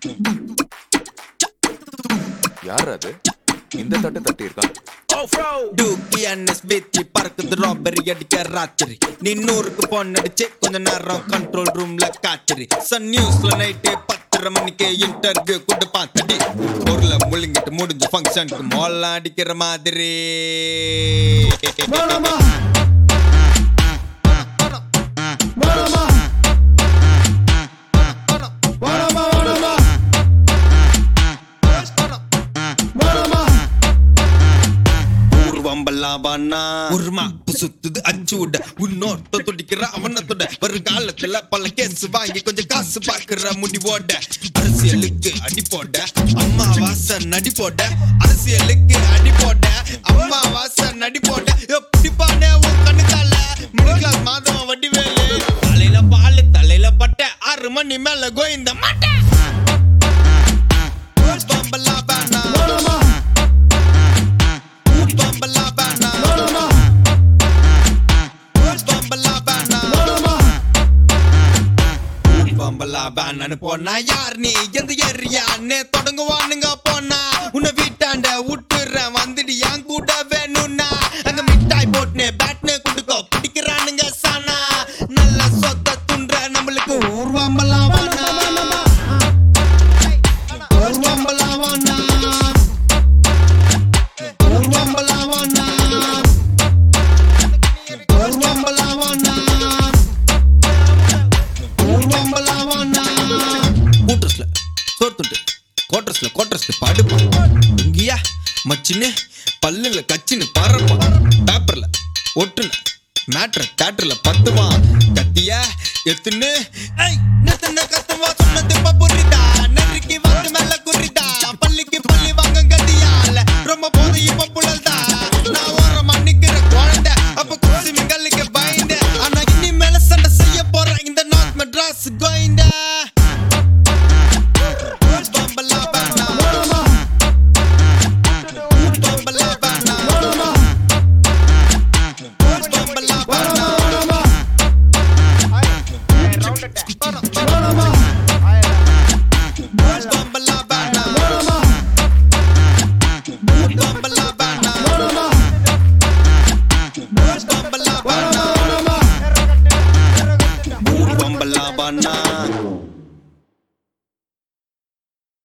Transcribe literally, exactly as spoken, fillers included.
யார் அது இந்த தட்டு தட்டி இருக்கான்? பறக்குது ராபரி அடிக்க ராத்திரி நீ நூறுக்கு போன் அடிச்சு கொஞ்ச நேரம் கண்ட்ரோல் ரூம்ல காய்ச்சரி சன் நியூஸ்ல நைட்டு பத்தரை மணிக்கு இன்டர்வியூ கொண்டு பார்த்தடி பொருளை முழுங்கிட்டு முடிஞ்ச ஃபங்க்ஷனுக்கு மோல்லாம் அடிக்கிற மாதிரி உருமா புசுத்துது அச்சு விட உன்னோட்ட துடிக்கிற அவனத்தோட ஒரு காலத்துல பல கேஸ் வாங்கி கொஞ்சம் காசு பாக்குற முடிவோட அரசியலுக்கு அடி போட அம்மா வாச நடி போட அரசியலுக்கு அடி போட அம்மா வாச நடி போட எப்படி பாட உன் கண்ணுக்கால முடிக்கல மாதவ வட்டி வேலை தலையில பால் தலையில பட்ட ஆறு மணி மேல கோயிந்த மாட்ட பம்பலா பானா போனா யார் நீ எந்த ஏரியான்னு தொடங்குவானுங்க போனா உன்னை வீட்டாண்ட விட்டுறேன் வந்துடு என் கூட வேணும்னா அங்க மிட்டாய் போட்டுனே பேட்னு குடுக்கோ பிடிக்கிறானுங்க சானா நல்ல சொத்த துன்ற நம்மளுக்கு ஊர்வம்பலாம் வானா ஊர்வம்பலாம் வானா ஊர்வம்பலாம் வானா ஊர்வம்பலாம் வானா ஊர்வம்பலாம் வானா கூட்டர்ஸ்ல சோர்த்துட்டு கோட்டர்ஸ்ல கோட்டர்ஸ்ல பாடுப்பான் இங்கயா மச்சின்னு பல்லுல கச்சின்னு பறப்பான் பேப்பர்ல ஒட்டுன மேட்ர தேட்டர்ல பத்துவான் கத்தியா எத்துன்னு கத்துவா